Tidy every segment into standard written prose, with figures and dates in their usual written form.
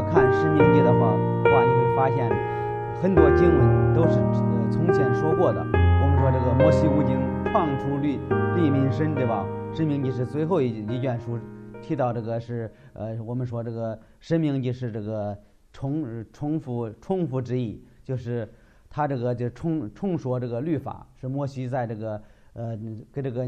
要看《申命记》的话，你会发现很多经文都是从前说过的。我们说这个摩西五经创出立民神，对吧？《申命记》是最后一卷书，提到这个是我们说这个《申命记》是这个重复之意，就是他这个就重说这个律法，是摩西在这个给这个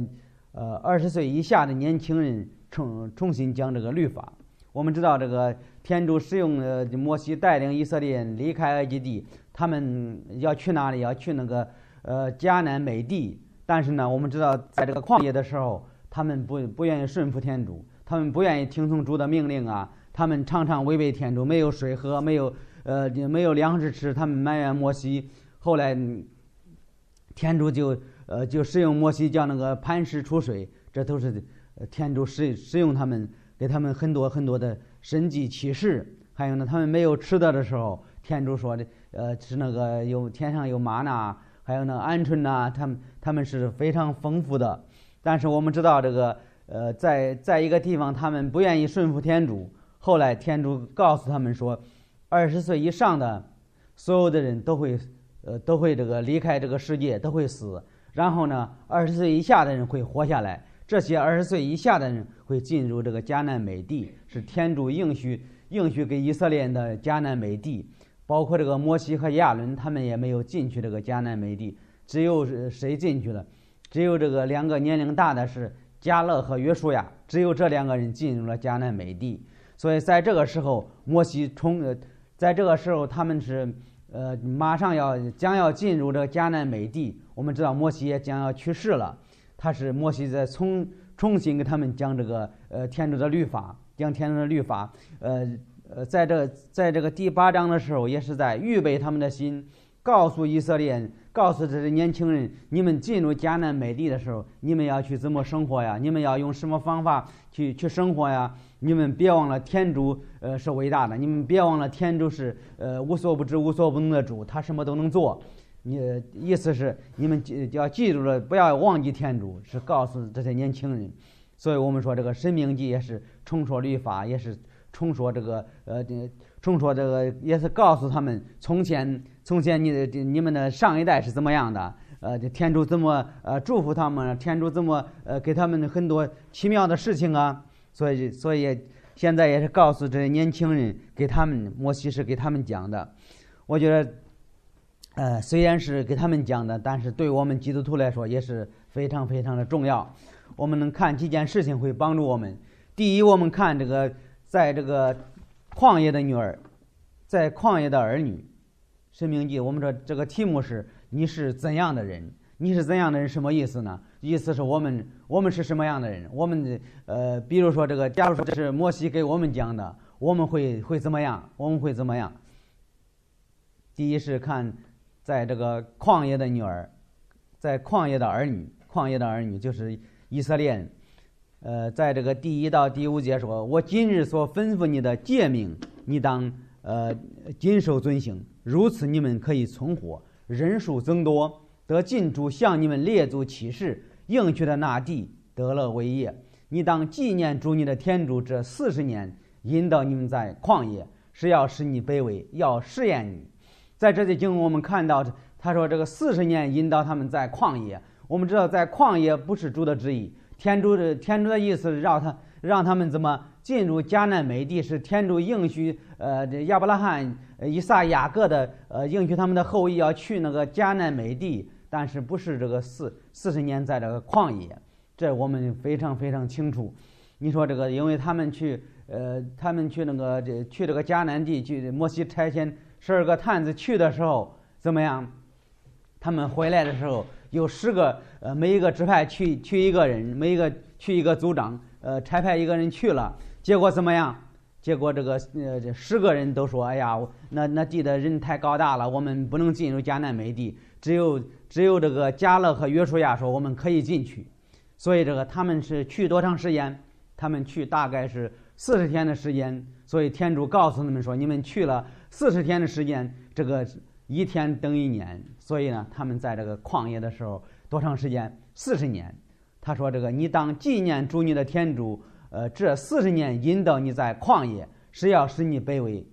20岁以下的年轻人重新讲这个律法。我们知道这个天主使用摩西带领以色列人离开埃及地，他们要去哪里？要去那个迦南美地。但是呢，我们知道在这个旷野的时候，他们不愿意顺服天主，他们不愿意听从主的命令啊，他们常常违背天主，没有水喝，没有粮食吃，他们埋怨摩西。后来天主就使用摩西叫那个磐石出水，这都是天主使用他们，给他们很多很多的神迹启示。还有呢，他们没有吃的时候，天主说的是那个天上有玛纳，还有那鹌鹑呐，他们是非常丰富的。但是我们知道这个在一个地方他们不愿意顺服天主，后来天主告诉他们说，20岁以上的所有的人都会这个离开这个世界，都会死。然后呢，20岁以下的人会活下来。这些20岁以下的人会进入这个迦南美地，是天主应许给以色列人的迦南美地。包括这个摩西和亚伦，他们也没有进去这个迦南美地。只有谁进去了？只有这个2个年龄大的是迦勒和约书亚，只有这2个人进入了迦南美地。所以在这个时候，在这个时候他们是马上将要进入这个迦南美地。我们知道摩西也将要去世了，摩西在重新给他们讲这个天主的律法，讲天主的律法。在这个第8章的时候，也是在预备他们的心，告诉以色列人，告诉这些年轻人，你们进入迦南美地的时候，你们要去怎么生活呀？你们要用什么方法去生活呀？你们别忘了天主是伟大的，你们别忘了天主是无所不知无所不能的主，他什么都能做。意思是你们要记住了，不要忘记天主，是告诉这些年轻人。所以我们说这个申命记也是重说律法，也是重说这个也是告诉他们从前你们的上一代是怎么样的，天主怎么祝福他们，天主怎么给他们很多奇妙的事情啊。所以现在也是告诉这些年轻人，摩西是给他们讲的。我觉得虽然是给他们讲的，但是对我们基督徒来说也是非常非常的重要。我们能看几件事情会帮助我们。第一，我们看这个在这个旷野的女儿，在旷野的儿女。申命记我们说这个题目是你是怎样的人？你是怎样的人什么意思呢？意思是我们是什么样的人？我们比如说这个，假如说这是摩西给我们讲的，我们会怎么样？我们会怎么样？第一是看在这个旷野的女儿，在旷野的儿女，旷野的儿女就是以色列人。在这个第1到第5节说，我今日所吩咐你的诫命，你当谨守遵行，如此你们可以存活，人数增多，得进主向你们列祖起誓应许的那地，得了为业。你当纪念主你的天主这40年，引导你们在旷野，是要使你卑微，要试验你。在这里经文我们看到他说这个40年引导他们在旷野。我们知道在旷野不是主的旨意，天主的意思是让他们怎么进入迦南美地，是天主应许亚伯拉罕、以撒、雅各的应许他们的后裔要去那个迦南美地，但是不是这个40年在这个旷野，这我们非常非常清楚。你说这个，因为他们去那个去这个迦南地，去摩西差遣12个探子去的时候怎么样？他们回来的时候有10个，每一个支派去一个人，每一个去一个组长，差派一个人去了，结果怎么样？结果这10个人都说，哎呀，那地的人太高大了，我们不能进入迦南美地。只有这个迦勒和约书亚说我们可以进去。所以他们是去多长时间？他们去大概是40天的时间。所以天主告诉他们说，你们去了40天的时间，这个1天等1年。所以呢，他们在这个旷野的时候多长时间？40年。他说你当纪念主你的天主，这40年引导你在旷野，是要使你卑微，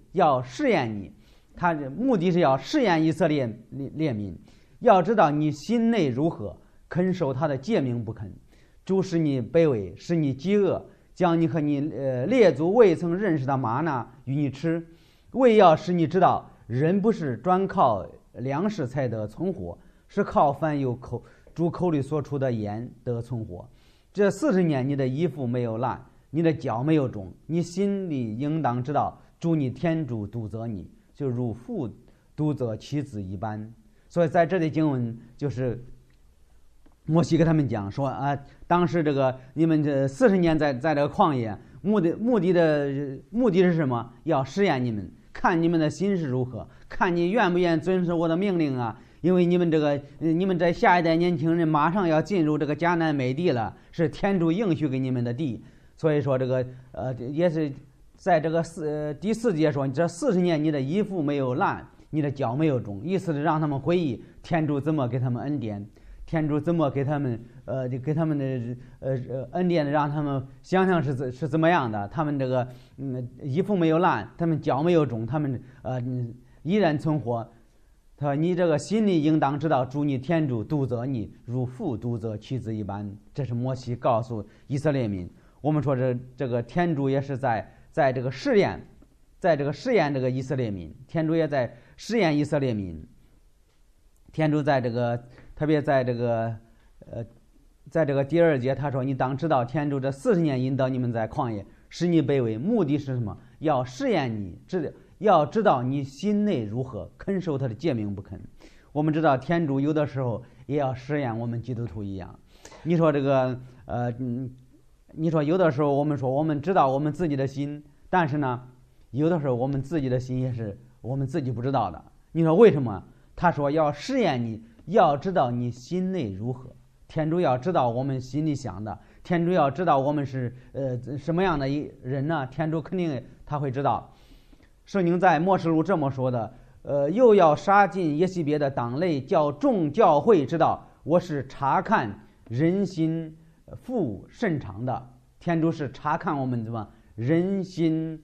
要试验你，他的目的是要试验以色列民，要知道你心内如何，肯守他的诫命不肯。主使你卑微，使你饥饿，将你和你列祖未曾认识的玛纳与你吃，为要使你知道，人不是专靠粮食才得存活，是靠凡由主口里所出的言得存活。这40年你的衣服没有烂，你的脚没有肿，你心里应当知道，主你天主督责你，就如父督责妻子一般。所以在这里经文就是摩西给他们讲说啊，当时这个你们这40年在这个旷野，目的是什么？要试验你们，看你们的心是如何，看你愿不愿意遵守我的命令啊。因为你们这下一代年轻人马上要进入这个迦南美地了，是天主应许给你们的地。所以说这个也是在这个第4节说，这40年你的衣服没有烂，你的脚没有肿，意思是让他们回忆天主怎么给他们恩典，天主怎么给他们的恩典，让他们想想是怎么样的。他们这个衣服没有烂，他们脚没有肿，他们依然存活。他说你这个心里应当知道，主你天主督责你，如父督责妻子一般。这是摩西告诉以色列民。我们说这个天主也是在这个试验，这个以色列民，天主也在试验以色列民。天主在这个特别在这个第2节，他说你当知道，天主这40年引导你们在旷野，使你卑微，目的是什么？要试验你，要知道你心内如何，肯守他的诫命不肯。我们知道天主有的时候也要试验我们基督徒一样。你说这个你说有的时候我们说我们知道我们自己的心，但是呢有的时候我们自己的心也是我们自己不知道的。你说为什么？他说要试验你，要知道你心内如何。天主要知道我们心里想的，天主要知道我们是什么样的人呢？天主肯定他会知道。圣经在默示录这么说的，又要杀尽耶洗别的党类，叫众教会知道我是查看人心腹甚长的。天主是查看我们怎么人心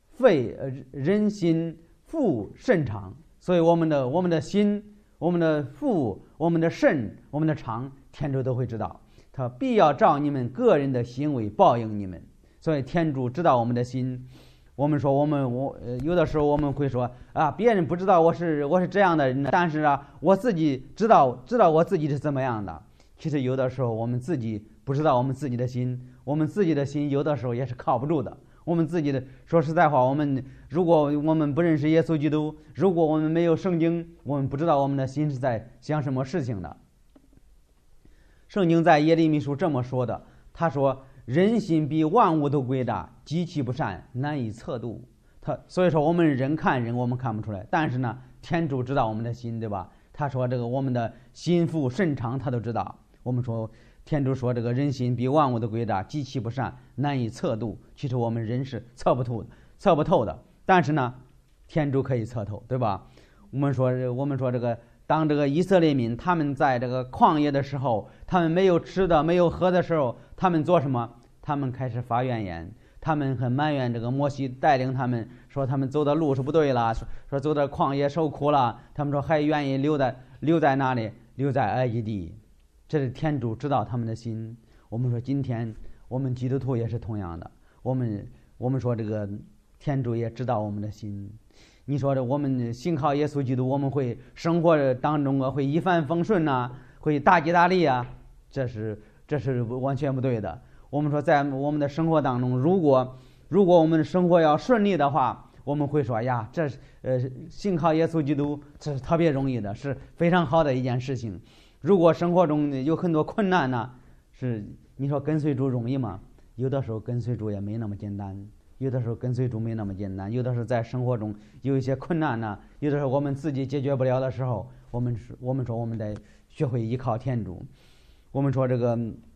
腹甚长，所以我们的心、我们的腹、我们的肾、我们的肠，天主都会知道。他必要照你们个人的行为报应你们。所以天主知道我们的心。我们说有的时候我们会说啊，别人不知道我是这样的人，但是啊，我自己知道我自己是怎么样的。其实有的时候我们自己不知道我们自己的心，我们自己的心有的时候也是靠不住的。我们自己的说实在话，如果我们不认识耶稣基督，如果我们没有圣经，我们不知道我们的心是在想什么事情的。圣经在耶利米书这么说的，他说人心比万物都诡诈，极其不善，难以测度。所以说我们人看人我们看不出来，但是呢天主知道我们的心，对吧？他说这个我们的心腹甚长他都知道。我们说天主说这个人心比万物都诡诈，极其不善，难以测度。其实我们人是测不透的，但是呢天主可以测透，对吧？我们说这个当这个以色列民他们在这个旷野的时候，他们没有吃的没有喝的时候，他们做什么？他们开始发怨言，他们很埋怨这个摩西带领他们，说他们走的路是不对了，说走到旷野受苦了，他们说还愿意留在哪里？留在埃及地。这是天主知道他们的心。我们说今天我们基督徒也是同样的，我们说这个天主也知道我们的心。你说我们信靠耶稣基督，我们会生活当中会一帆风顺啊，会大吉大利啊，这是完全不对的。我们说在我们的生活当中，如果我们生活要顺利的话，我们会说呀，这信靠耶稣基督这是特别容易的，是非常好的一件事情。如果生活中有很多困难呢，你说跟随主容易吗？有的时候跟随主也没那么简单。有的时候跟随主没那么简单，有的时候在生活中有一些困难呢，有的时候我们自己解决不了的时候，我们说我们得学会依靠天主。我们说这个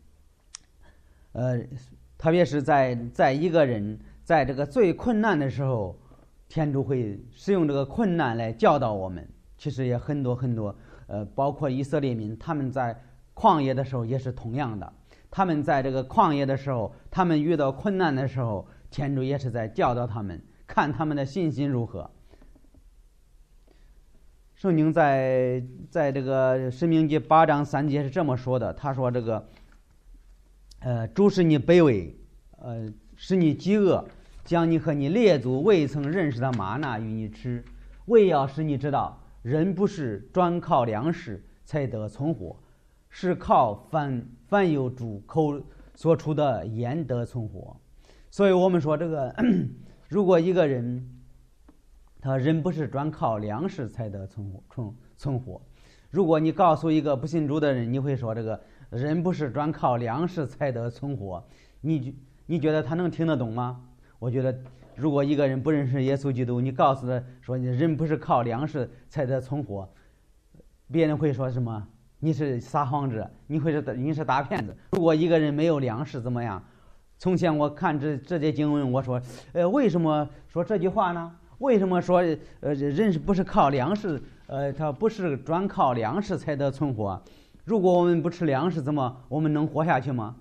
特别是在一个人在这个最困难的时候，天主会使用这个困难来教导我们。其实也很多包括以色列民，他们在旷野的时候也是同样的。他们在这个旷野的时候，他们遇到困难的时候，天主也是在教导他们， 看他们的信心如何。圣经在这个申命记8章3节是这么说的，他说这个主使你卑微，使你饥饿，将你和你列祖未曾认识的玛纳与你吃，为要使你知道，人不是专靠粮食才得存活，是靠凡有主口所出的言得存活。所以我们说这个如果一个人他人不是专靠粮食才得存活，如果你告诉一个不信主的人，你会说这个人不是专靠粮食才得存活，你觉得他能听得懂吗？我觉得如果一个人不认识耶稣基督，你告诉他说人不是靠粮食才得存活，别人会说什么？你是撒谎者，你是大骗子。如果一个人没有粮食怎么样？从前我看这些经文，我说为什么说这句话呢？为什么说人不是靠粮食，他不是专靠粮食才得存活？如果我们不吃粮食，我们能活下去吗？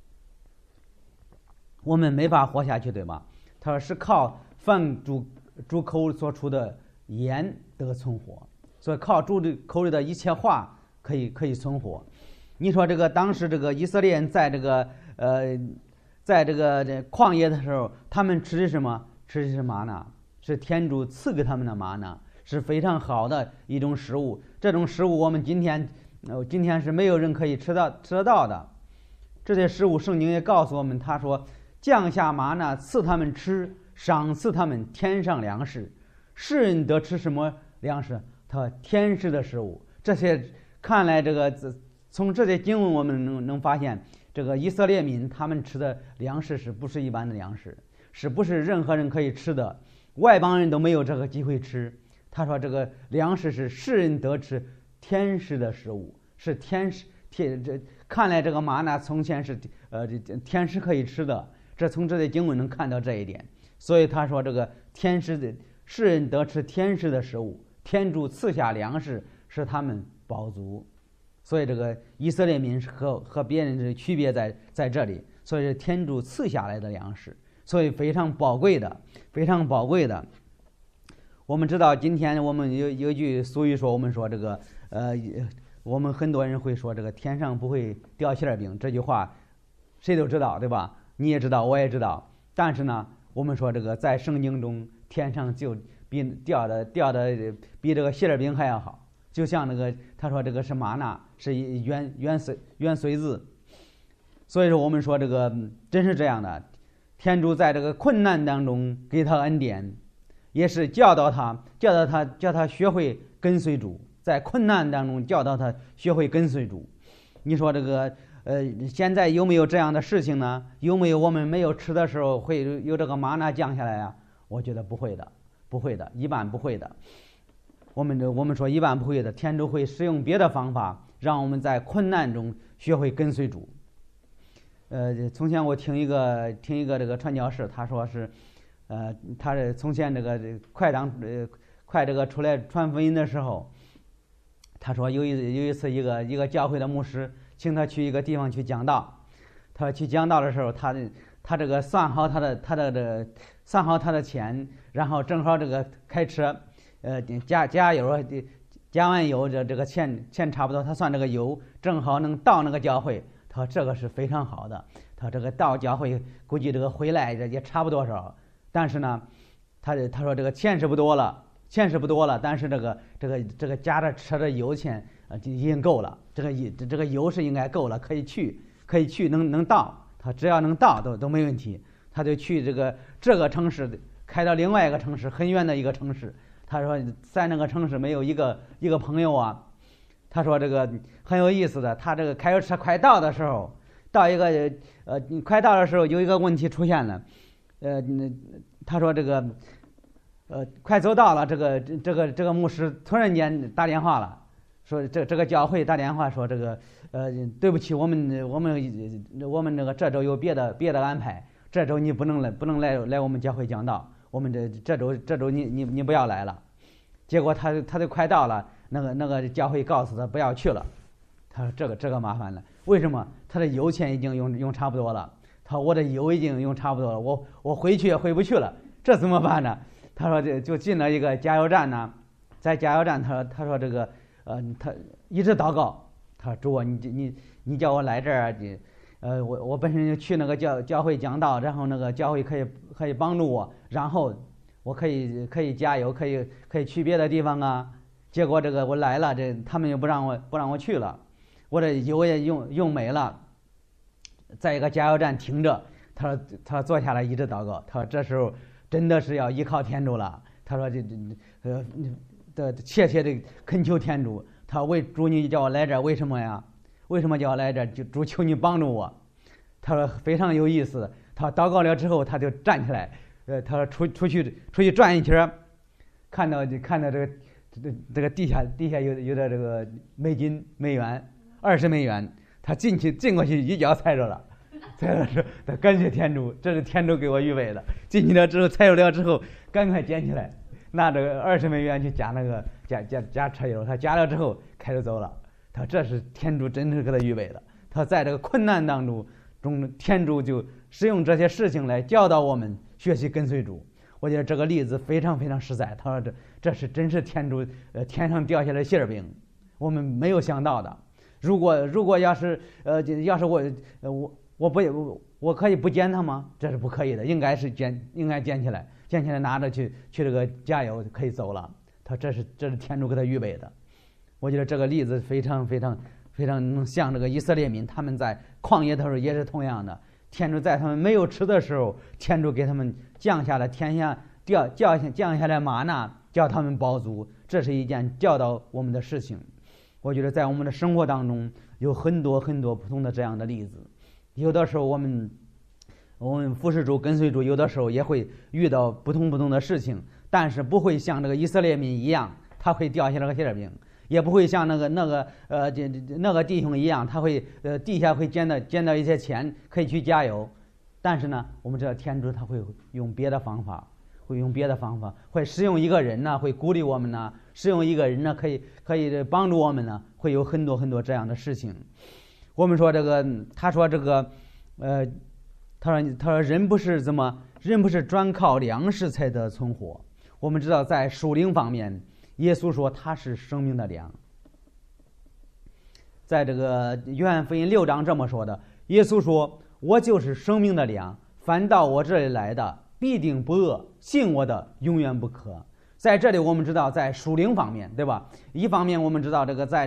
我们没法活下去，对吧？他说是靠凡主口所出的言得存活，所以靠主的口里的一切话可以存活。你说这个当时这个以色列人在这个旷野的时候，他们吃的什么？吃的是玛纳，是天主赐给他们的玛纳，是非常好的一种食物。这种食物我们今天是没有人可以吃得到的。这些食物圣经也告诉我们，他说降下玛纳赐他们吃，赏赐他们天上粮食。世人得吃什么粮食？他天时的食物。这些看来从这些经文我们能发现，这个以色列民他们吃的粮食是不是一般的粮食？是不是任何人可以吃的？外邦人都没有这个机会吃。他说这个粮食是世人得吃天时的食物，是看来这个玛纳从前是天时可以吃的，从这些经文能看到这一点。所以他说这个世人得吃天时的食物，天主赐下粮食使他们饱足。所以这个以色列民和别人的区别在这里，所以是天主赐下来的粮食，所以非常宝贵的，非常宝贵的。我们知道今天我们有一句俗语说，我们说这个我们很多人会说这个天上不会掉馅饼，这句话谁都知道，对吧？你也知道，我也知道。但是呢，我们说这个在圣经中，天上就比掉的比这个馅饼还要好。就像他说这个是玛纳，是原髓子。所以说我们说这个真是这样的，天主在这个困难当中给他恩典，也是教导他学会跟随主，在困难当中教导他学会跟随主。你说这个现在有没有这样的事情呢？有没有我们没有吃的时候会有这个玛纳降下来啊？我觉得不会的，一般不会的。我们说一般不会的，天主会使用别的方法，让我们在困难中学会跟随主。从前我听一个这个传教士，他说是，他是从前快这个出来传福音的时候，他说有一次一个教会的牧师请他去一个地方去讲道，他去讲道的时候，他这个算好他的钱，然后正好这个开车。加油，加完油这个钱差不多，他算这个油正好能到那个教会，他说这个是非常好的。他这个到教会估计这个回来也差不多少，但是呢，他说这个钱是不多了，但是这个加着车的油钱就已经够了，这个油是应该够了，可以去能到，他只要能到都没问题。他就去这个城市开到另外一个城市，很远的一个城市。他说在那个城市没有一个朋友啊。他说这个很有意思的，他这个开着车快到的时候，快到的时候有一个问题出现了。他说这个快走到了，这个牧师突然间打电话了，说这个教会打电话说这个对不起，我们这个这周有别的安排，这周你不能来我们教会讲道，我们这周你不要来了。结果他就快到了，那个教会告诉他不要去了。他说这个麻烦了，为什么？他的油钱已经用差不多了。他说我的油已经用差不多了，我回去也回不去了。 这怎么办呢？他说就进了一个加油站呢，在加油站他说这个他一直祷告，他说主啊，你叫我来这儿，我本身就去那个教会讲道，然后那个教会可以帮助我，然后我可以加油，可以去别的地方啊。结果这个我来了，他们又不让我去了，我的油也用没了，在一个加油站停着。他说坐下来一直祷告，他说这时候真的是要依靠天主了。他说切切的恳求天主，他说为主你叫我来这儿，为什么呀？为什么叫我来这儿？就主求你帮助我。他说非常有意思。他祷告了之后，他就站起来，他说出去转一圈，看到这个地下有点这个美元20美元，他进过去一脚踩着了，他感谢天主，这是天主给我预备的。进去了之后踩着了之后，赶快捡起来，拿这个20美元去加那个加车油，他加了之后开始走了。他说这是天主真是给他预备的。他在这个困难当中，天主就使用这些事情来教导我们学习跟随主。我觉得这个例子非常非常实在。他说这是真是天主天上掉下来馅饼，我们没有想到的。如果要是我可以不捡它吗？这是不可以的，应该捡起来拿着去这个加油可以走了。他这是天主给他预备的。我觉得这个例子非常非常非常能像这个以色列民，他们在旷野的时候也是同样的。天主在他们没有吃的时候，天主给他们降下了天下降下来玛纳，叫他们饱足。这是一件教导我们的事情。我觉得在我们的生活当中有很多很多不同的这样的例子。有的时候我们服侍主跟随主，有的时候也会遇到不同的事情，但是不会像这个以色列民一样，他会掉下来个馅饼，也不会像那个弟兄一样，他会地下会捡到一些钱可以去加油。但是呢，我们知道天主他会用别的方法，会使用一个人呢，会鼓励我们呢，使用一个人呢，可以帮助我们呢，会有很多这样的事情。我们说这个，他说人不是专靠粮食才得存活。我们知道在属灵方面，耶稣说他是生命的粮。在这个约翰福音6章这么说的，耶稣说，我就是生命的粮，凡到我这里来的必定不饿，信我的永远不渴。在这里我们知道在属灵方面，对吧？一方面我们知道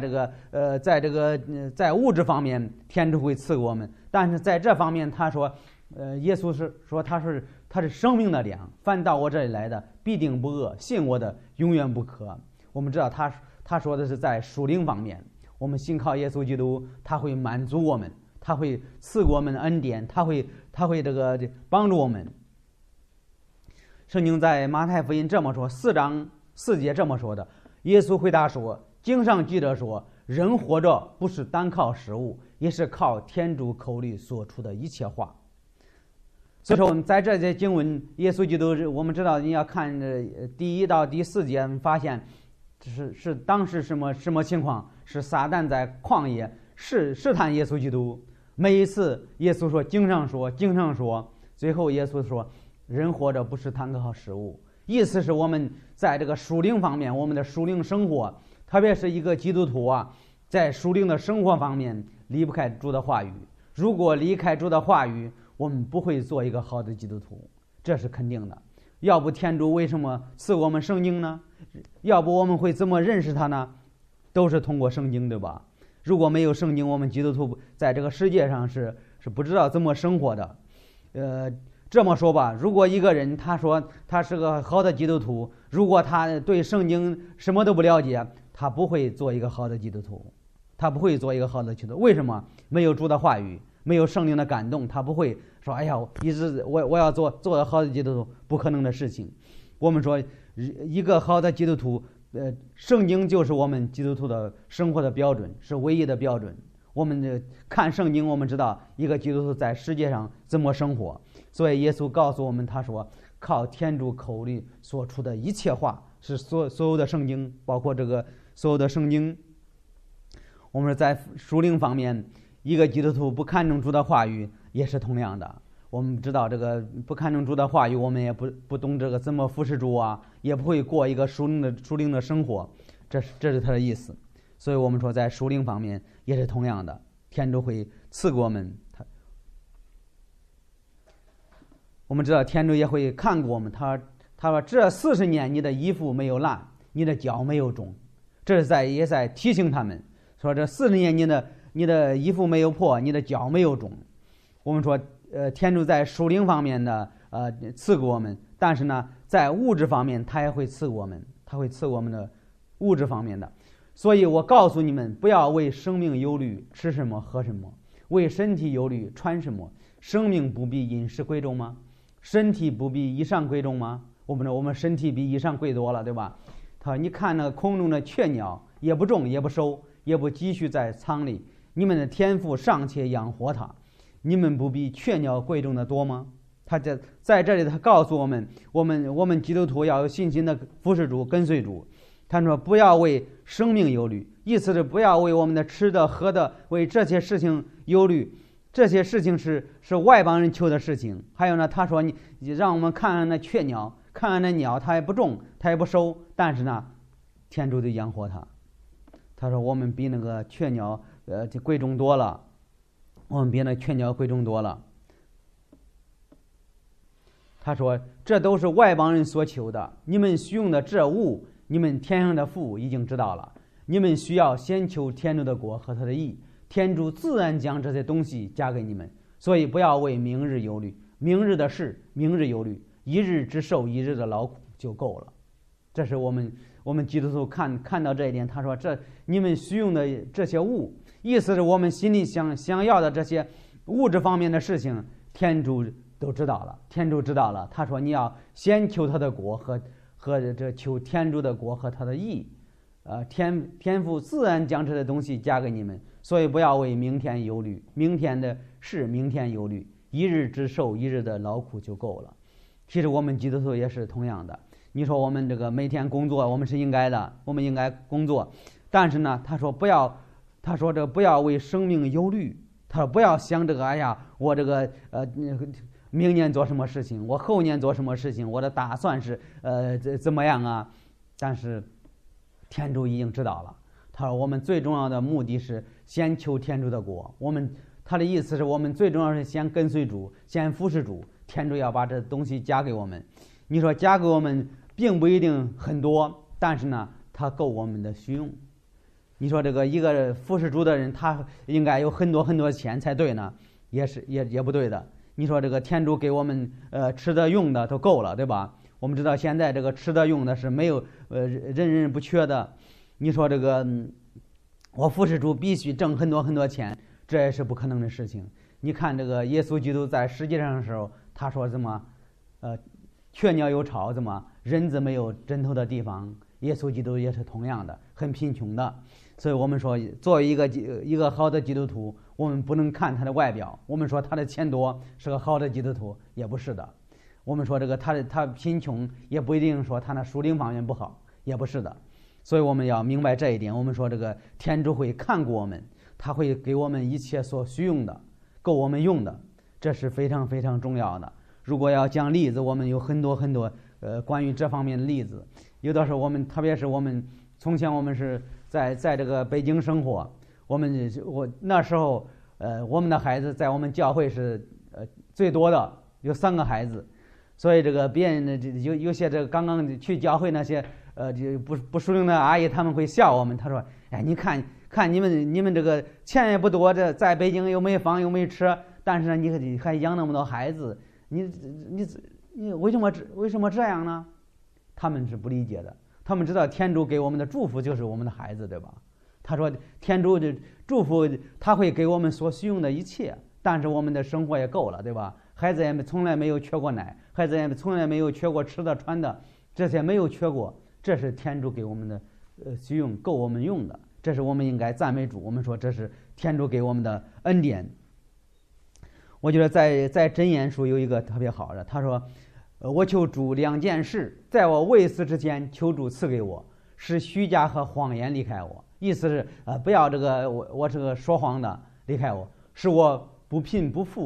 在物质方面天主会赐给我们，但是在这方面他说耶稣是说他是生命的粮，凡到我这里来的必定不饿，信我的永远不渴。我们知道他说的是在属灵方面，我们信靠耶稣基督，他会满足我们，他会赐给我们恩典，他会这个帮助我们。圣经在马太福音这么说，4章4节这么说的，耶稣回答说，经上记着说，人活着不是单靠食物，也是靠天主口里所出的一切话。所以说我们在这些经文，耶稣基督我们知道你要看第1到第4节，发现是当时什么情况？是撒旦在旷野试探耶稣基督。每一次耶稣说经上说，最后耶稣说人活着不是单靠食物。意思是我们在这个属灵方面，我们的属灵生活，特别是一个基督徒啊，在属灵的生活方面离不开主的话语。如果离开主的话语，我们不会做一个好的基督徒，这是肯定的。要不天主为什么赐我们圣经呢？要不我们会怎么认识他呢？都是通过圣经，对吧？如果没有圣经，我们基督徒在这个世界上是不知道怎么生活的。这么说吧，如果一个人他说他是个好的基督徒，如果他对圣经什么都不了解，他不会做一个好的基督徒。为什么？没有主的话语，没有圣灵的感动，他不会说哎呀，我要做个好的基督徒，不可能的事情。我们说一个好的基督徒，圣经就是我们基督徒的生活的标准，是唯一的标准。我们看圣经，我们知道一个基督徒在世界上怎么生活。所以耶稣告诉我们，他说靠天主口里所出的一切话，是所有的圣经，包括这个所有的圣经。我们说在属灵方面，一个基督徒不看重主的话语也是同样的。 我们知道这个不看重主的话语，我们也不懂这个怎么服侍主啊，也不会过一个属灵的生活，这是他的意思。所以我们说在属灵方面也是同样的，天主会赐给我们我们知道天主也会看过我们，他说这40年你的衣服没有烂，你的脚没有肿，这是也在提醒他们说这40年你的衣服没有破，你的脚没有肿。我们说天主在属灵方面的赐给我们，但是呢在物质方面他也会赐给我们，他会赐给我们的物质方面的。所以我告诉你们，不要为生命忧虑，吃什么喝什么，为身体忧虑，穿什么。生命不比饮食贵重吗？身体不比衣裳贵重吗？我们身体比衣裳贵多了，对吧？他说你看那空中的雀鸟，也不种也不收，也不积蓄在仓里，你们的天父尚且养活它，你们不比雀鸟贵重的多吗？他在这里他告诉我们基督徒要有信心的服侍主，跟随主。他说不要为生命忧虑，意思是不要为我们的吃的喝的，为这些事情忧虑。这些事情是外邦人求的事情。还有呢，他说你让我们看看那雀鸟，看看那鸟，它也不种，它也不收，但是呢天主就养活它。他说我们比那个雀鸟贵重多了，我们比那雀鸟贵重多了。他说这都是外邦人所求的，你们需用的这物，你们天上的父已经知道了。你们需要先求天主的国和他的义，天主自然将这些东西加给你们。所以不要为明日忧虑，明日的事明日忧虑，一日之受一日的劳苦就够了。这是我们基督徒看到这一点。他说这你们需用的这些物，意思是我们心里想要的这些物质方面的事情，天主都知道了，天主知道了。他说你要先求他的国和这求天主的国和他的义，天父自然将这些东西加给你们。所以不要为明天忧虑，明天的事明天忧虑，一日之受一日的劳苦就够了。其实我们基督徒也是同样的。你说我们这个每天工作，我们是应该的，我们应该工作，但是呢他说不要为生命忧虑。他说不要想这个，哎呀我这个明年做什么事情，我后年做什么事情，我的打算是怎么样啊？但是天主已经知道了。他说我们最重要的目的是先求天主的国。他的意思是我们最重要是先跟随主，先服侍主，天主要把这东西加给我们。你说加给我们并不一定很多，但是呢他够我们的需用。你说这个一个服侍主的人，他应该有很多很多钱才对呢？也不对的。你说这个天主给我们吃的用的都够了，对吧？我们知道现在这个吃的用的是没有人不缺的。你说这个我服侍主必须挣很多很多钱，这也是不可能的事情。你看这个耶稣基督在世界上的时候，他说怎么雀鸟有巢，怎么人子没有枕头的地方，耶稣基督也是同样的，很贫穷的。所以我们说作为一个好的基督徒，我们不能看他的外表，我们说他的钱多是个好的基督徒，也不是的。我们说这个他贫穷也不一定说他那属灵方面不好，也不是的。所以我们要明白这一点。我们说这个天主会看顾我们，他会给我们一切所需用的，够我们用的，这是非常非常重要的。如果要讲例子，我们有很多很多关于这方面的例子。有的时候特别是我们从前我们是在这个北京生活，我那时候我们的孩子在我们教会是最多的，有3个孩子。所以这个别人的有些这个刚刚去教会那些就不属灵的阿姨，他们会笑我们。他说哎，你看你们这个钱也不多，这在北京又没房又没车，但是呢你还养那么多孩子，你为什么这样呢？他们是不理解的。他们知道天主给我们的祝福就是我们的孩子，对吧？他说天主的祝福他会给我们所需用的一切，但是我们的生活也够了，对吧？孩子也从来没有缺过奶，孩子也从来没有缺过吃的穿的，这些没有缺过，这是天主给我们的需用，够我们用的。这是我们应该赞美主。我们说这是天主给我们的恩典。我觉得在箴言书有一个特别好的，他说我求主2件事，在我未死之前求主赐给我，使虚假和谎言离开我。意思是不要这个我这个说谎的离开我，使我不贫不富，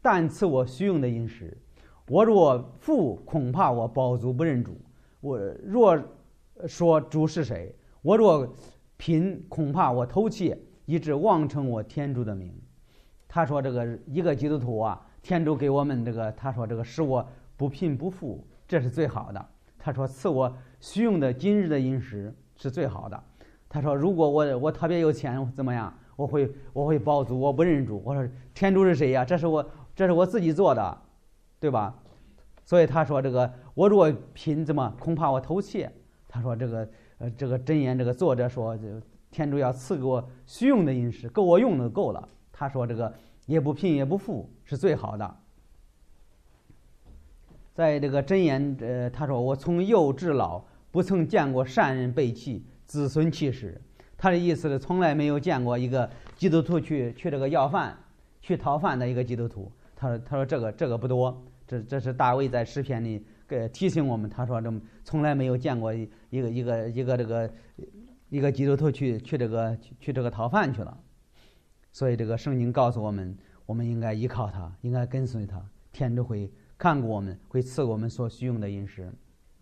但赐我虚用的饮食。我若富，恐怕我饱足不认主；我若说主是谁，我若贫，恐怕我偷窃，以致妄称我天主的名。他说这个一个基督徒啊，天主给我们这个，他说这个使我不贫不富，这是最好的。他说赐我虚用的今日的饮食是最好的。他说如果我特别有钱怎么样，我会饱足，我不认主。我说天主是谁呀？这是我自己做的，对吧？所以他说这个我若贫怎么恐怕我偷窃。他说这个箴言这个作者说天主要赐给我虚用的饮食，够我用的够了。他说这个也不贫也不富是最好的。在这个箴言他说我从幼至老不曾见过善人背弃，子孙弃食。他的意思是从来没有见过一个基督徒去这个要饭去讨饭的一个基督徒。他说这个不多。这是大卫在诗篇里提醒我们。他说这从来没有见过一个基督徒去这个讨饭去了。所以这个圣经告诉我们，我们应该依靠他，应该跟随他，天主会看顾我们，会赐我们所需用的饮食。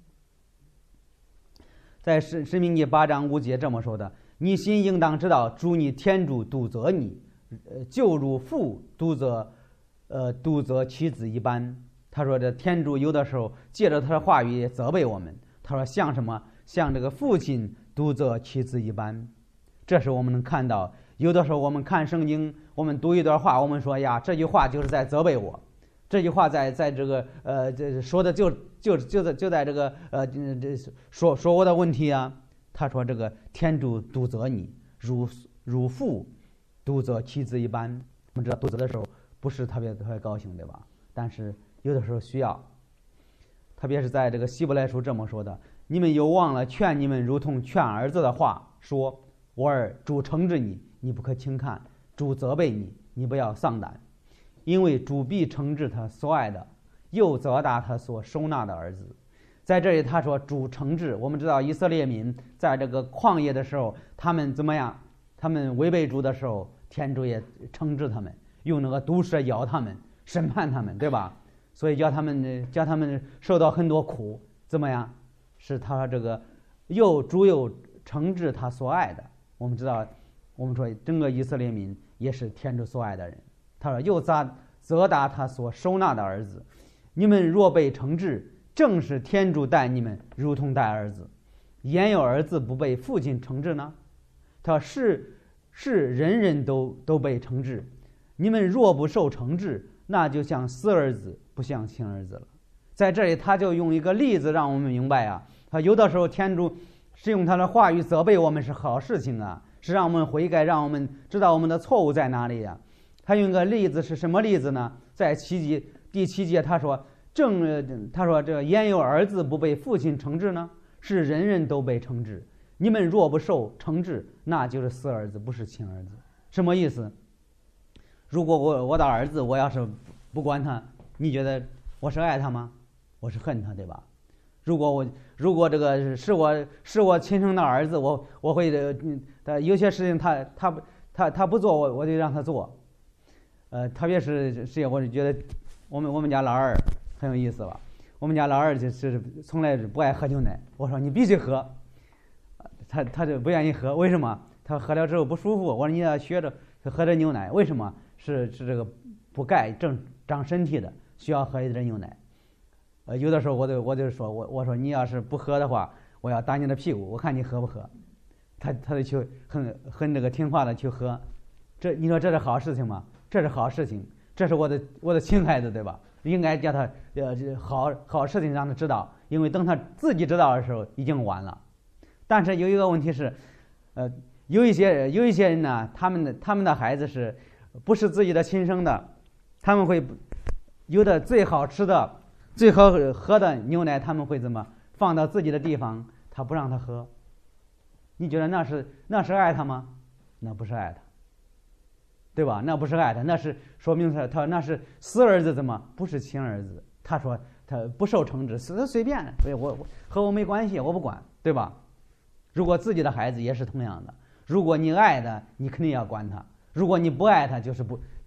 在申命记8章5节这么说的：你心应当知道，主你天主督责你，就如父督责妻子一般。他说这天主有的时候借着他的话语责备我们。他说像什么？像这个父亲督责妻子一般。这是我们能看到，有的时候我们看圣经，我们读一段话，我们说呀，这句话就是在责备我，这句话在这个这说的就在这个说我的问题啊。他说这个天主督责你，如父督责妻子一般。我们知道督责的时候不是特别高兴，对吧？但是有的时候需要，特别是在这个希伯来书这么说的：你们又忘了劝你们如同劝儿子的话，说我儿，主惩治你，你不可轻看；主责备你，你不要丧胆，因为主必惩治他所爱的，又责打他所收纳的儿子。在这里他说主惩治。我们知道以色列民在这个旷野的时候，他们怎么样？他们违背主的时候，天主也惩治他们，用那个毒蛇咬他们，审判他们，对吧？所以叫他们受到很多苦，怎么样？是他这个主又惩治他所爱的。我们知道，我们说整个以色列民也是天主所爱的人。他说又责打他所收纳的儿子。你们若被惩治，正是天主待你们如同待儿子。焉有儿子不被父亲惩治呢？他说是人人都被惩治。你们若不受惩治，那就像死儿子，不像亲儿子了。在这里他就用一个例子让我们明白啊，他有的时候天主是用他的话语责备我们是好事情啊，是让我们悔改，让我们知道我们的错误在哪里啊。他用一个例子是什么例子呢？在第7节他说这焉有儿子不被父亲惩治呢？是人人都被惩治。你们若不受惩治，那就是死儿子，不是亲儿子。什么意思？如果我的儿子，我要是不管他，你觉得我是爱他吗？我是恨他，对吧？如果这个是我亲生的儿子，我会有些事情他不做，我就让他做。特别是我就觉得我们家老二很有意思吧。我们家老二就是从来不爱喝牛奶，我说你必须喝，他就不愿意喝。为什么？他喝了之后不舒服。我说你要学着喝点牛奶。为什么？是这个补钙长身体的，需要喝一点牛奶。有的时候我就说我说你要是不喝的话，我要打你的屁股，我看你喝不喝。他就去很这个听话的去喝。你说这是好事情吗？这是好事情，这是我的亲孩子，对吧？应该叫他好事情让他知道，因为等他自己知道的时候已经晚了。但是有一个问题是，有一些人呢，他们的孩子是不是自己的亲生的？他们会有的最好吃的、最好喝的牛奶，他们会怎么放到自己的地方？他不让他喝。你觉得那是爱他吗？那不是爱他，对吧？那不是爱他，那是说明他那是死儿子，怎么不是亲儿子？他说他不受惩治，随便，我和我没关系，我不管，对吧？如果自己的孩子也是同样的，如果你爱他，你肯定要管他；如果你不爱他，就是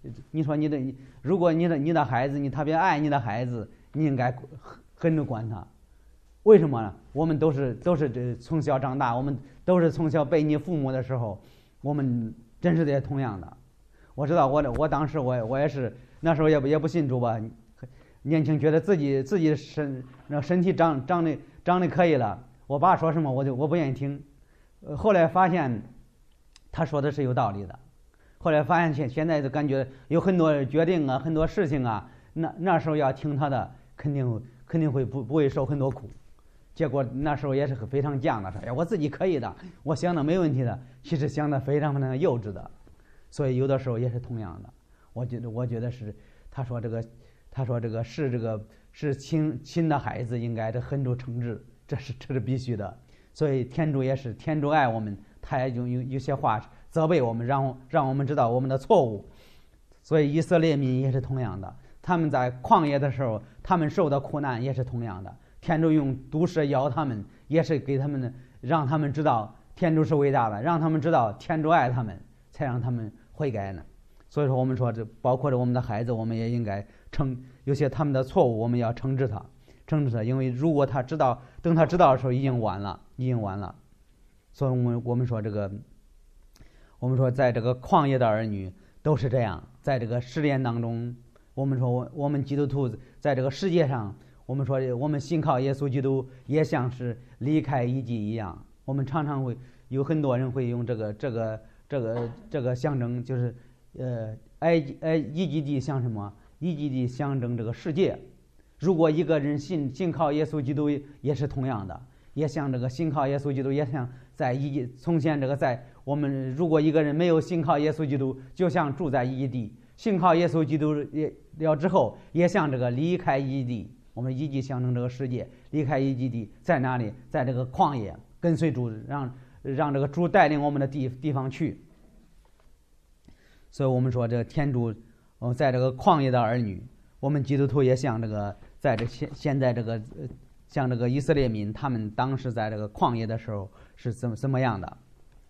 你说如果你的孩子，你特别爱你的孩子，你应该很着管他。为什么呢？我们都是这从小长大，我们都是从小被你父母的时候，我们真是也同样的。我知道我当时我也是那时候也不信主吧，年轻觉得自己身体长得可以了，我爸说什么我不愿意听。后来发现他说的是有道理的。后来发现现在就感觉有很多决定啊，很多事情啊，那时候要听他的，肯定会不会受很多苦。结果那时候也是非常犟的，说哎我自己可以的，我想的没问题的，其实想的非常幼稚的。所以有的时候也是同样的。我觉得是他说这个是亲的孩子应该这很着惩治，这是必须的。所以天主也是天主爱我们，他也有些话责备我们，让我们知道我们的错误。所以以色列民也是同样的，他们在旷野的时候，他们受的苦难也是同样的。天主用毒蛇咬他们，也是给他们让他们知道天主是伟大的，让他们知道天主爱他们，才让他们悔改呢。所以说我们说这包括着我们的孩子，我们也应该有些他们的错误，我们要惩治他，因为如果等他知道的时候已经晚了。所以我们说我们说在这个旷野的儿女都是这样，在这个试炼当中，我们说我们基督徒在这个世界上，我们说我们信靠耶稣基督也像是离开埃及一样。我们常常会有很多人会用这个象征，就是埃及地像什么？埃及地象征这个世界。如果一个人信靠耶稣基督也是同样的，也像这个信靠耶稣基督，也像在埃及从前在我们如果一个人没有信靠耶稣基督，就像住在埃及地；信靠耶稣基督了之后，也像这个离开埃及地。我们埃及象征这个世界，离开埃及地在哪里？在这个旷野，跟随主，让这个主带领我们的地方去。所以我们说这天主在这个旷野的儿女，我们基督徒也像这个在现在这个像这个以色列民，他们当时在这个旷野的时候是怎么样的。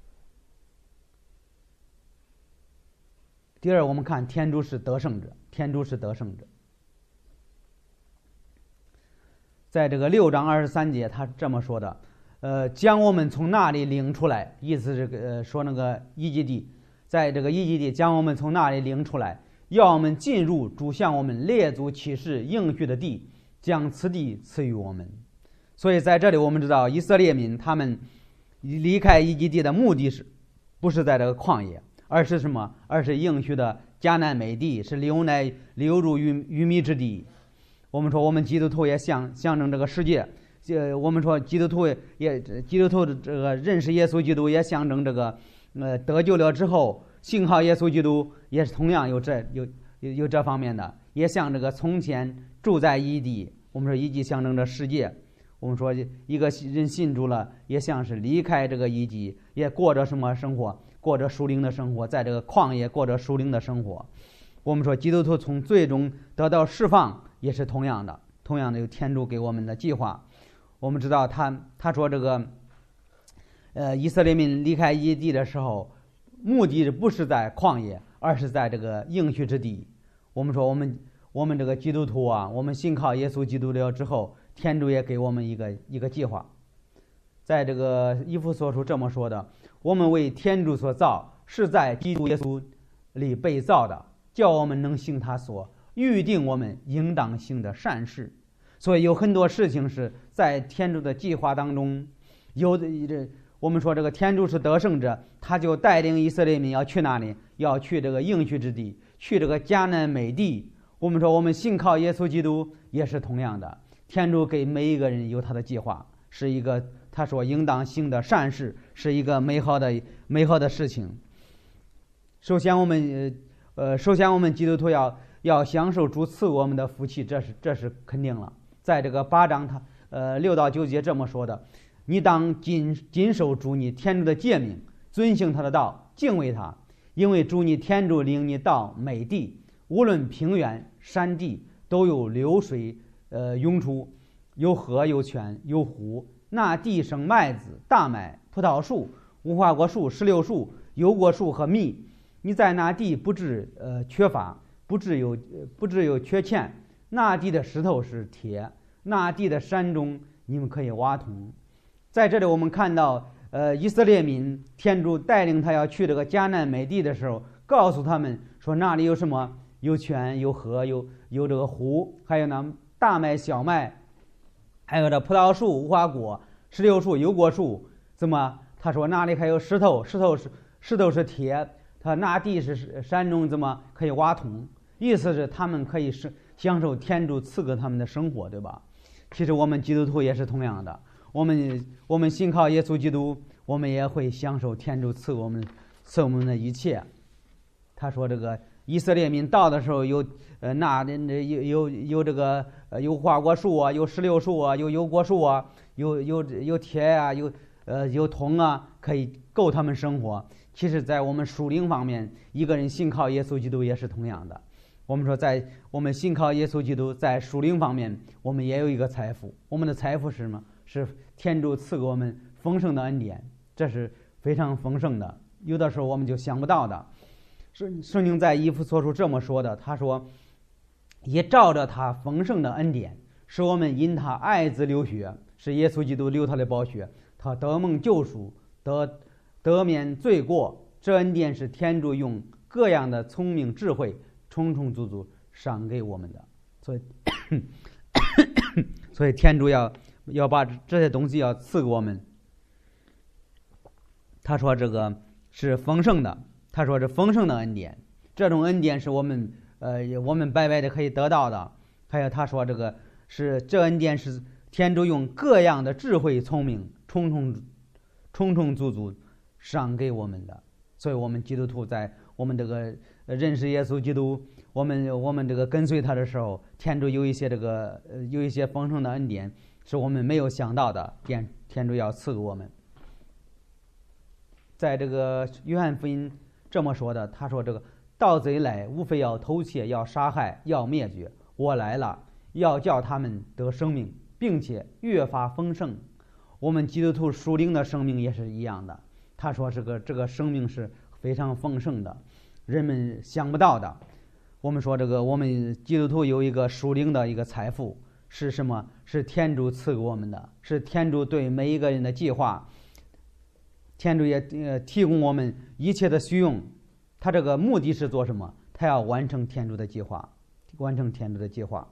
第二，我们看天主是得胜者，在这个6章23节他这么说的，将我们从那里领出来，意思是说那个埃及地，在这个埃及地将我们从那里领出来，要我们进入主向我们列祖起誓应许的地，将此地赐予我们。所以在这里我们知道以色列民他们离开埃及地的目的不是在这个旷野，而是什么？而是应许的迦南美地，是流奶流入鱼米之地。我们说我们基督徒也象征这个世界，我们说基督徒的这个认识耶稣基督也象征这个得救了之后信靠耶稣基督，也是同样有这方面的，也像这个从前住在埃及。我们说埃及象征着世界，我们说一个人信主了，也像是离开这个埃及，也过着什么生活？过着属灵的生活，在这个旷野过着属灵的生活。我们说基督徒从罪中得到释放，也是同样的有天主给我们的计划。我们知道他说这个以色列民离开埃及地的时候，目的不是在旷野，而是在这个应许之地。我们说我们这个基督徒啊，我们信靠耶稣基督了之后，天主也给我们一个计划。在这个以弗所书这么说的，我们为天主所造，是在基督耶稣里被造的，叫我们能行他所预定我们应当行的善事。所以有很多事情是在天主的计划当中，我们说这个天主是得胜者，他就带领以色列民要去哪里？要去这个应许之地，去这个迦南美地。我们说我们信靠耶稣基督也是同样的，天主给每一个人有他的计划，是一个他说应当行的善事，是一个美好的事情。首先我们基督徒要享受主赐我们的福气，这是肯定了。在这个8章他6到9节这么说的，你当谨守主你天主的诫命，遵行他的道，敬畏他，因为主你天主领你到美地，无论平原山地，都有流水涌出，有河有泉有湖，那地生麦子、大麦、葡萄树、无花果树、石榴树、油果树和蜜， 你在那地不致缺乏，不致有缺欠。那地的石头是铁，那地的山中你们可以挖通。在这里我们看到，以色列民天主带领他要去这个迦南美地的时候，告诉他们说那里有什么？有泉，有河，有这个湖，还有呢大麦、小麦，还有这葡萄树、无花果、石榴树、油果树。怎么？他说那里还有石头，石头是铁，他那地是山中，怎么可以挖通？意思是他们可以享受天主赐给他们的生活，对吧？其实我们基督徒也是同样的，我们信靠耶稣基督，我们也会享受天主赐我们的一切。他说这个以色列民到的时候有这个有无花果树啊，有石榴树啊，有油果树啊，有铁啊，有铜啊，可以够他们生活。其实在我们属灵方面，一个人信靠耶稣基督也是同样的。我们说在我们信靠耶稣基督，在属灵方面我们也有一个财富。我们的财富是什么？是天主赐给我们丰盛的恩典，这是非常丰盛的，有的时候我们就想不到的。圣经在以弗所书这么说的，他说也照着他丰盛的恩典，使我们因他爱子流血，是耶稣基督流他的宝血，他得蒙救赎，得免罪过。这恩典是天主用各样的聪明智慧充充足足赏给我们的。所以天主要把这些东西要赐给我们。他说这个是丰盛的，他说是丰盛的恩典，这种恩典是我们白白的可以得到的。还有他说这恩典是天主用各样的智慧聪明充充足足赏给我们的。所以我们基督徒在我们这个认识耶稣基督，我们这个跟随他的时候，天主有一些丰盛的恩典是我们没有想到的，天主要赐给我们。在这个约翰福音这么说的，他说这个盗贼来无非要偷窃，要杀害，要灭绝，我来了要叫他们得生命，并且越发丰盛。我们基督徒属灵的生命也是一样的，他说这个生命是非常丰盛的，人们想不到的。我们说我们基督徒有一个属灵的一个财富，是什么？是天主赐给我们的，是天主对每一个人的计划。天主也提供我们一切的需用，他这个目的是做什么？他要完成天主的计划，完成天主的计划。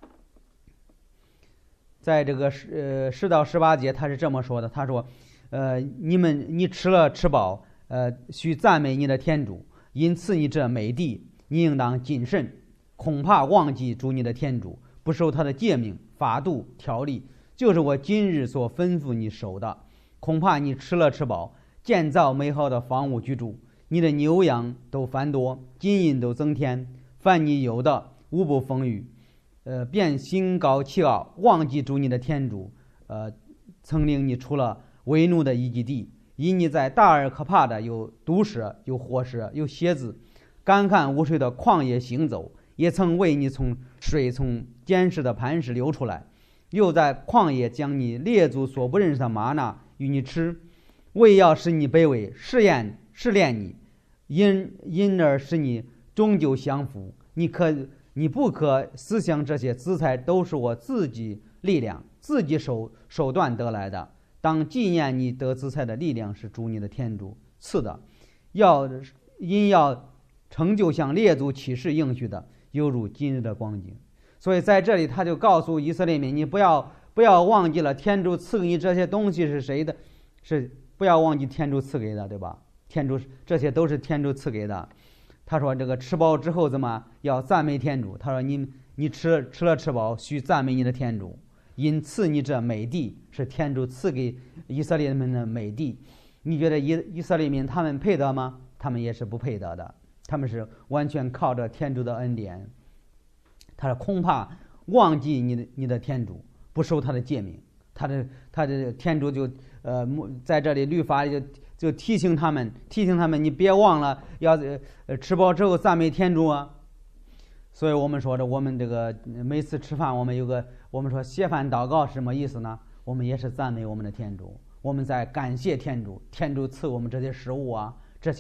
在这个10到18节，他是这么说的，他说你吃了吃饱，须赞美你的天主，因此你这美地，你应当谨慎，恐怕忘记主你的天主，不守他的诫命、法度、条例，就是我今日所吩咐你守的。恐怕你吃了吃饱，建造美好的房屋居住，你的牛羊都繁多，金银都增添，凡你有的无不丰裕，便心高气傲，忘记主你的天主，曾令你出了为奴的一基地，因你在大而可怕的有毒蛇，有活蛇，有蝎子，干旱无水的旷野行走，也曾为你从坚实的磐石流出来，又在旷野将你列祖所不认识的玛纳与你吃，为要使你卑微，试炼你，因而使你终究降服。你不可思想这些资财都是我自己力量、自己手段得来的。当纪念你得资财的力量是主你的天主赐的，要成就向列祖启示应许的，犹如今日的光景。所以在这里他就告诉以色列民，你不要忘记了天主赐给你这些东西是谁的，是不要忘记天主赐给的，对吧？这些都是天主赐给的。他说这个吃饱之后怎么要赞美天主？他说你吃了吃饱，须赞美你的天主，因赐你这美地，是天主赐给以色列民的美地。你觉得以色列民他们配得吗？他们也是不配得的，他们是完全靠着天主的恩典。他说恐怕忘记你的天主，不守他的诫命。他的天主就在这里律法就提醒他们，你别忘了要吃饱之后赞美天主啊。所以我们说我们这个每次吃饭，我们说谢饭祷告是什么意思呢？我们也是赞美我们的天主，我们在感谢天主，天主赐我们这些食物啊，这些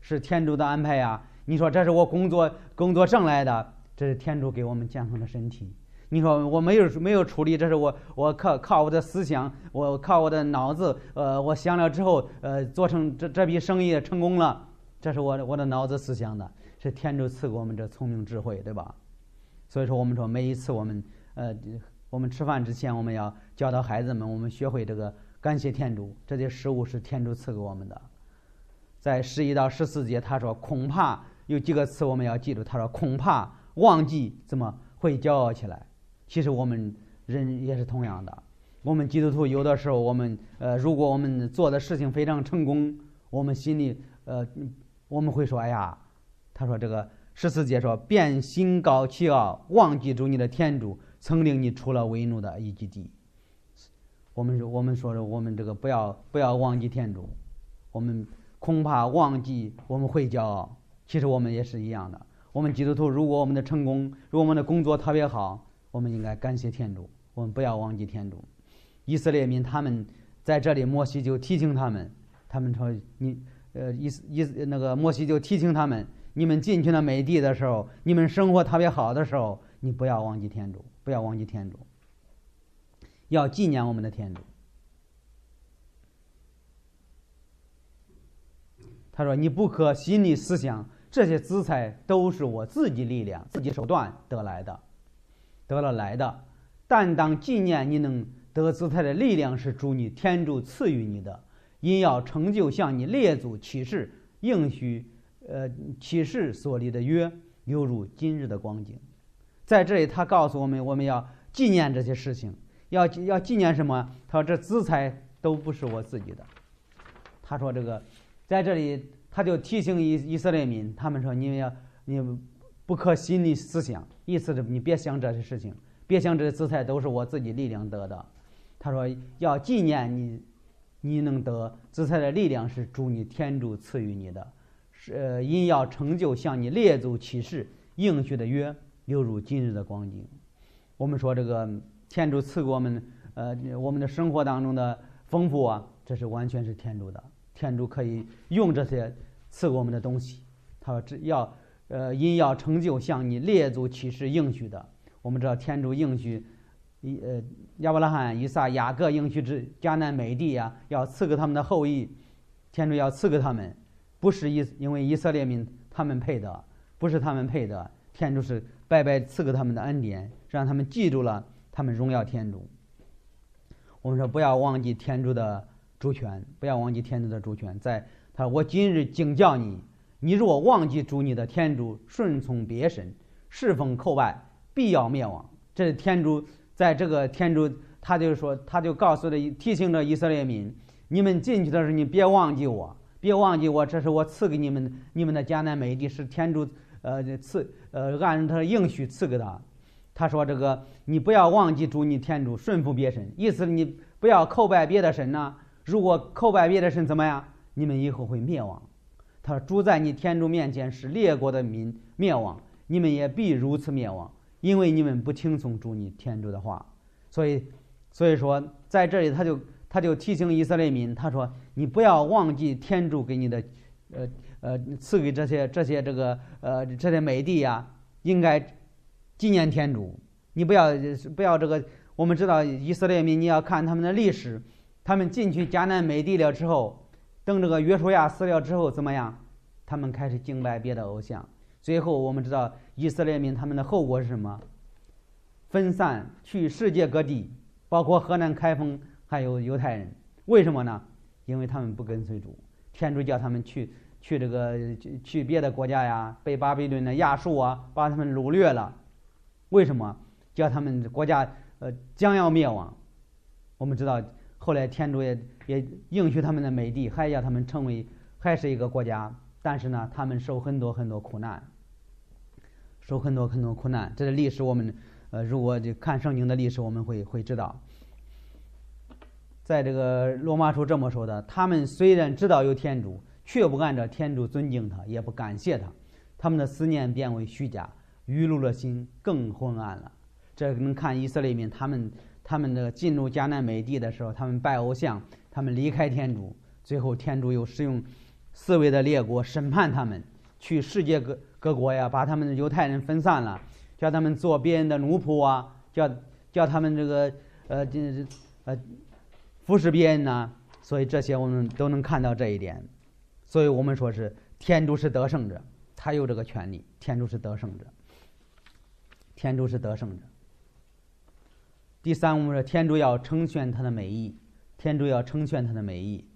是天主的安排呀。你说这是我工作挣来的，这是天主给我们健康的身体。你说我没有处理，这是我靠我的思想，我靠我的脑子，我想了之后，做成这笔生意成功了，这是我的脑子思想的，是天主赐给我们这聪明智慧，对吧？所以说我们说每一次我们吃饭之前，我们要教导孩子们，我们学会这个感谢天主，这些食物是天主赐给我们的。在11到14节，他说恐怕有几个词我们要记住，他说恐怕忘记怎么会骄傲起来。其实我们人也是同样的，我们基督徒有的时候如果我们做的事情非常成功，我们心里我们会说哎呀，他说这个14节说便心高气傲，忘记主你的天主曾令你出了为奴的埃及地。我们说我们这个不要忘记天主，我们恐怕忘记我们会骄傲。其实我们也是一样的，我们基督徒如果我们的成功，如果我们的工作特别好，我们应该感谢天主，我们不要忘记天主。以色列民他们在这里，摩西就提醒他们说摩西就提醒他们，你们进去了美地的时候，你们生活特别好的时候，你不要忘记天主，不要忘记天主，要纪念我们的天主。他说你不可心里思想，这些资财都是我自己力量自己手段得来的，但当纪念你能得资财的力量是主你天主赐予你的，因要成就向你列祖起誓应许起誓所立的约，犹如今日的光景。在这里他告诉我们要纪念这些事情，要纪念什么？他说这资财都不是我自己的。他说这个在这里他就提醒以色列民，他们说你不可心里思想，意思是你别想这些事情，别想这些资财都是我自己力量得的。他说要纪念你能得资财的力量是主你天主赐予你的，因要成就向你列祖起誓应许的约，犹如今日的光景。我们说这个天主赐给我们我们的生活当中的丰富啊，这是完全是天主的，天主可以用这些赐给我们的东西。他说因要成就向你列祖起誓应许的。我们知道天主应许亚伯拉罕、以撒、雅各应许之迦南美地啊，要赐给他们的后裔，天主要赐给他们，不是因为以色列民他们配得，不是他们配得，天主是白白赐给他们的恩典，让他们记住了他们荣耀天主。我们说不要忘记天主的主权，不要忘记天主的主权。他说我今日警教你，你若忘记主你的天主，顺从别神，侍奉叩拜，必要灭亡。这是天主，在这个天主他就告诉提醒着以色列民，你们进去的时候你别忘记我，这是我赐给你们的迦南美地，是天主按他的应许赐给他。他说这个你不要忘记主你天主，顺服别神，意思你不要叩拜别的神呐。如果叩拜别的神怎么样？你们以后会灭亡。他说主在你天主面前使列国的民灭亡，你们也必如此灭亡，因为你们不听从主你天主的话。所以说在这里他就提醒以色列民，他说你不要忘记天主给你的赐给这些美地呀，应该纪念天主。你不要这个，我们知道以色列民，你要看他们的历史，他们进去迦南美地了之后，等这个约书亚死了之后怎么样？他们开始敬拜别的偶像，最后我们知道以色列民他们的后果是什么？分散去世界各地，包括河南开封还有犹太人。为什么呢？因为他们不跟随主，天主叫他们去别的国家呀，被巴比伦的亚述啊把他们掳掠了。为什么？叫他们国家将要灭亡。我们知道后来天主也应许他们的美地，还要他们成为还是一个国家，但是呢他们受很多很多苦难，这是历史。我们如果就看圣经的历史，我们会知道，在这个罗马书这么说的，他们虽然知道有天主，却不按照天主尊敬他，也不感谢他，他们的思念变为虚假，愚鲁的心更昏暗了。这能看以色列民他们的进入迦南美地的时候，他们拜偶像，他们离开天主，最后天主又使用四围的列国审判他们，去世界各国呀，把他们的犹太人分散了，叫他们做别人的奴仆啊，叫他们这个服侍别人呐。所以这些我们都能看到这一点。所以我们说是天主是得胜者，他有这个权利，天主是得胜者，天主是得胜者。第三，我们说天主要成全他的美意，天主要成全他的美意。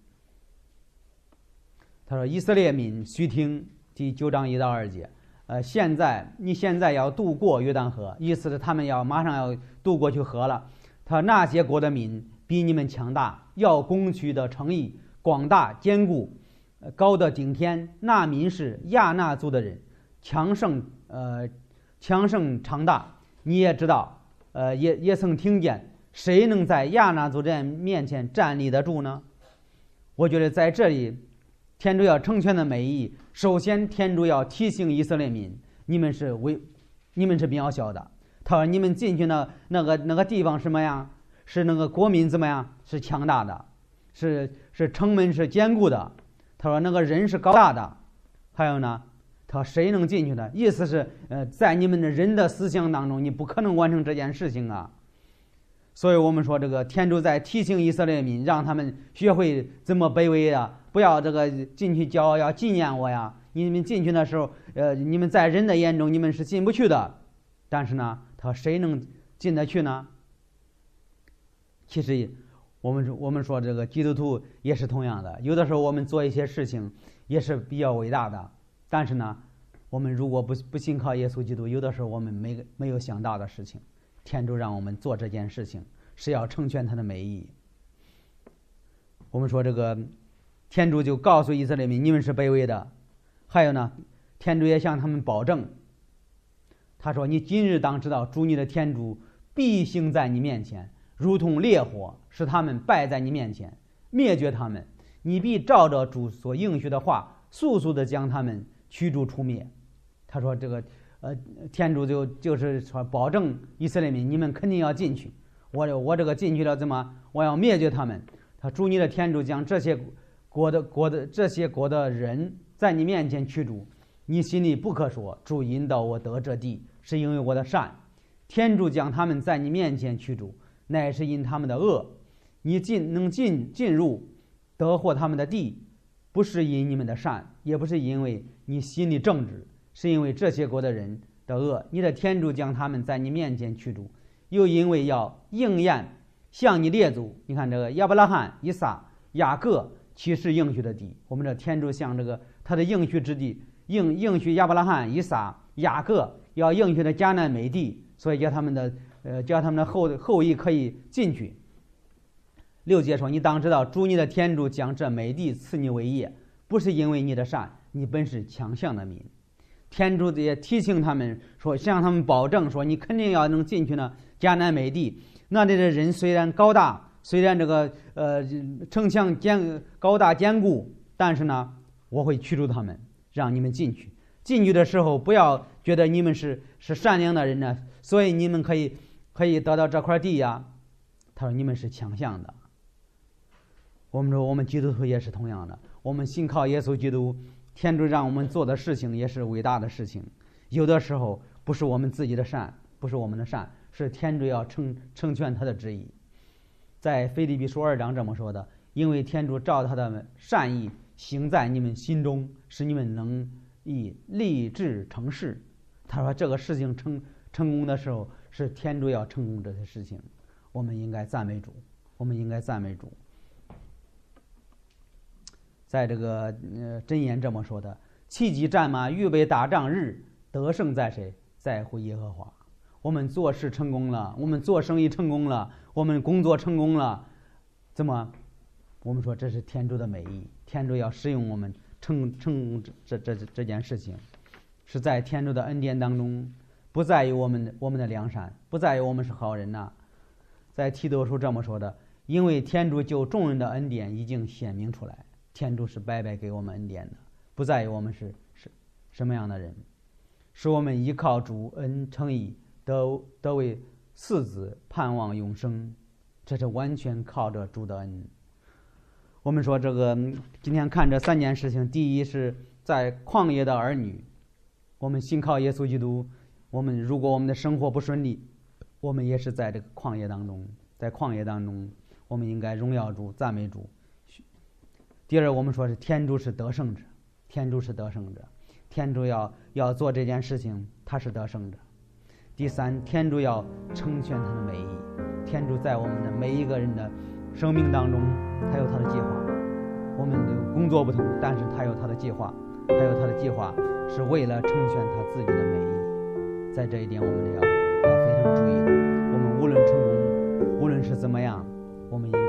他说：“以色列民须听。”第9章1到2节。你现在要渡过约旦河，意思是他们马上要渡过去河了。他说：“那些国的民比你们强大，要攻取的城邑广大坚固，高的顶天。那民是亚衲族的人，强盛长大。你也知道，也曾听见，谁能在亚衲族人面前站立得住呢？”我觉得在这里，天主要成全的美意，首先天主要提醒以色列民，你们是渺小的。他说：“你们进去那个地方什么样？是那个国民怎么样？是强大的，是城门是坚固的。”他说：“那个人是高大的。”还有呢，他说：“谁能进去呢？”意思是，在你们的人的思想当中，你不可能完成这件事情啊。所以我们说，这个天主在提醒以色列民，让他们学会怎么卑微啊，不要这个进去骄傲，要纪念我呀。你们进去的时候，你们在人的眼中你们是进不去的。但是呢，他说谁能进得去呢？其实我们说这个基督徒也是同样的，有的时候我们做一些事情也是比较伟大的，但是呢，我们如果不信靠耶稣基督，有的时候我们没有想到的事情，天主让我们做这件事情是要成全他的美意。我们说这个天主就告诉以色列民，你们是卑微的。还有呢，天主也向他们保证，他说：“你今日当知道，主你的天主必行在你面前，如同烈火，使他们败在你面前，灭绝他们。你必照着主所应许的话，速速的将他们驱逐出灭。”他说：“这个天主就是说保证以色列民，你们肯定要进去。我这个进去了，怎么我要灭绝他们？他主你的天主将这些国的人在你面前驱逐。你心里不可说，主引导我得这地，是因为我的善。天主将他们在你面前驱逐，乃是因他们的恶。你能进入得获他们的地，不是因你们的善，也不是因为你心里正直，是因为这些国的人的恶。你的天主将他们在你面前驱逐，又因为要应验向你列祖，你看这个亚伯拉罕、以撒、雅各启示应许的地。我们这天主向这个他的应许之地，应许亚伯拉罕、以撒、雅各要应许的迦南美地，所以叫他们的后裔可以进去。6节说：“你当知道，主你的天主将这美地赐你为业，不是因为你的善，你本是强项的民。”天主也提醒他们说，向他们保证说，你肯定要能进去呢迦南美地。那里的人虽然高大，虽然这个城墙高大坚固，但是呢，我会驱逐他们，让你们进去。进去的时候，不要觉得你们是善良的人呢，所以你们可以得到这块地呀。他说你们是强项的。我们说我们基督徒也是同样的，我们信靠耶稣基督，天主让我们做的事情也是伟大的事情。有的时候不是我们自己的善，不是我们的善，是天主要成全他的旨意。在腓立比书2章这么说的：“因为天主照他的善意行在你们心中，使你们能以立志成事。”他说这个事情成功的时候，是天主要成功这些事情。我们应该赞美主，我们应该赞美主。在这个箴言这么说的：“弃骑战马，预备打仗日，得胜在谁？在乎耶和华。”我们做事成功了，我们做生意成功了，我们工作成功了，怎么？我们说这是天主的美意，天主要使用我们成功这件事情，是在天主的恩典当中，不在于我们的良善，不在于我们是好人呐。在提多书这么说的：“因为天主救众人的恩典已经显明出来。”天主是白白给我们恩典的，不在于我们是什么样的人，是我们依靠主恩称义，得为嗣子，盼望永生，这是完全靠着主的恩。 我们说这个今天看这3件事情，第一是在旷野的儿女，我们信靠耶稣基督，如果我们的生活不顺利，我们也是在这个旷野当中，我们应该荣耀主、赞美主。第二，我们说是天主是得胜者，天主要做这件事情，他是得胜者。第三，天主要成全他的美意，天主在我们的每一个人的生命当中，他有他的计划。我们的工作不同，但是他有他的计划，是为了成全他自己的美意。在这一点，我们要非常注意。我们无论成功，无论是怎么样，我们也